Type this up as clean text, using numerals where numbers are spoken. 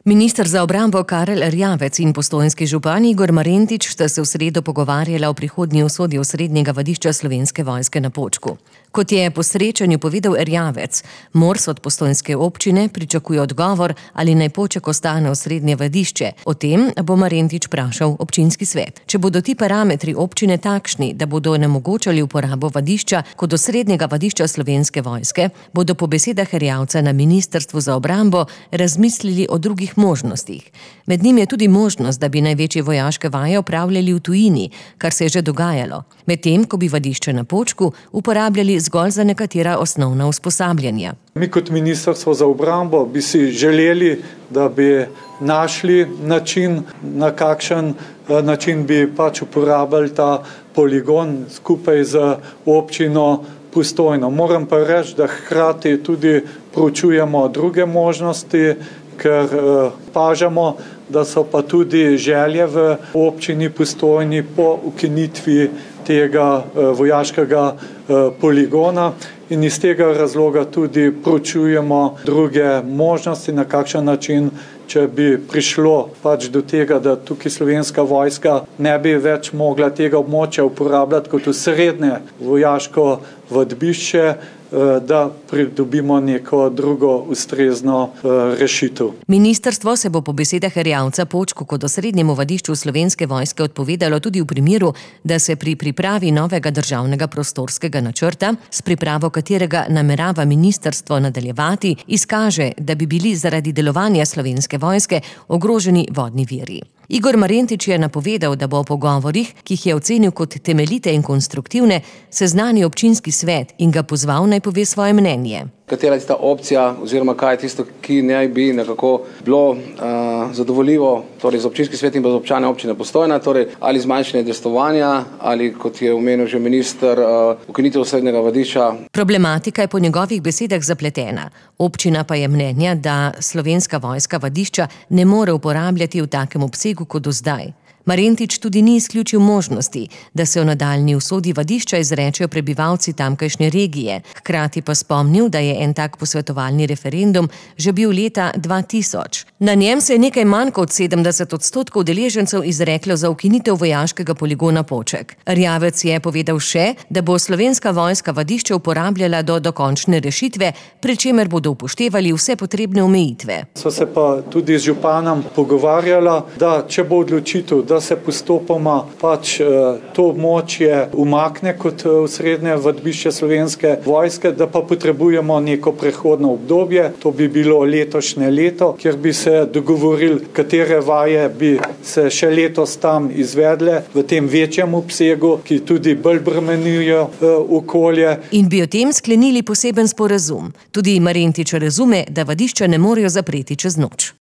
Minister za obrambo Karel Erjavec in postojnski župan Igor Marentič sta se v sredo pogovarjala o prihodnji usodi osrednjega vadišča Slovenske vojske na Počku. Kot je po srečanju povedal Erjavec, Mors od postojnske občine pričakuje odgovor, ali naj Poček ostane osrednje vadišče. O tem bo Marentič vprašal občinski svet. Če bodo ti parametri občine takšni, da bodo onemogočali uporabo vadišča kot osrednjega vadišča Slovenske vojske, bodo po besedah Erjavca na Ministrstvu za obrambo razmislili o drugih možnostih. Med njim je tudi možnost, da bi največje vojaške vaje opravljali v tujini, kar se je že dogajalo, medtem ko bi vadišče na Počku uporabljali zgolj za nekatera osnovna usposabljanja. Mi kot Ministrstvo za obrambo bi si želeli, da bi našli način, na kakšen način bi uporabljali ta poligon skupaj z občino Postojno. Moram pa reči, da hkrati tudi proučujemo druge možnosti, ker pažamo, da so pa tudi želje v občini Postojni po ukinitvi tega vojaškega poligona in iz tega razloga tudi proučujemo druge možnosti, na kakšen način, če bi prišlo do tega, da tukaj Slovenska vojska ne bi več mogla tega območja uporabljati kot osrednje vojaško vadbišče, da pridobimo neko drugo ustrezno rešitev. Ministrstvo se bo po besedah Erjavca Počku kot osrednjemu vadišču Slovenske vojske odpovedalo tudi v primeru, da se pri pripravi novega državnega prostorskega načrta, s pripravo katerega namerava ministrstvo nadaljevati, izkaže, da bi bili zaradi delovanja Slovenske vojske ogroženi vodni viri. Igor Marentič je napovedal, da bo o pogovorih, ki jih je ocenil kot temeljite in konstruktivne, seznanil občinski svet in ga pozval, naj pove svoje mnenje. Katera je tista opcija oziroma kaj je tisto, ki naj bi nekako bilo zadovoljivo, torej za občinski svet in za občane občine Postojna, torej ali zmanjšanje udejstvovanja ali, kot je omenil že minister, ukinitev osrednjega vadišča. Problematika je po njegovih besedah zapletena. Občina pa je mnenja, da Slovenska vojska vadišča ne more uporabljati v takem obsegu kot do zdaj. Marentič tudi ni izključil možnosti, da se o nadaljnji usodi vadišča izrečejo prebivalci tamkajšnje regije. Hkrati pa spomnil, da je en tak posvetovalni referendum že bil leta 2000. Na njem se je nekaj manj kot 70% udeležencev izreklo za ukinitev vojaškega poligona Poček. Erjavec je povedal še, da bo Slovenska vojska vadišče uporabljala do dokončne rešitve, pri čemer bodo upoštevali vse potrebne omejitve. So se pa tudi z županom pogovarjala, da če bo odločitev, da se postopoma to območje umakne kot osrednje vadbišče Slovenske vojske, da pa potrebujemo neko prehodno obdobje. To bi bilo letošnje leto, kjer bi se dogovorili, katere vaje bi se še letos tam izvedle v tem večjem obsegu, ki tudi bolj bremenijo okolje. In bi o tem sklenili poseben sporazum. Tudi Marentič razume, da vadišča ne morejo zapreti čez noč.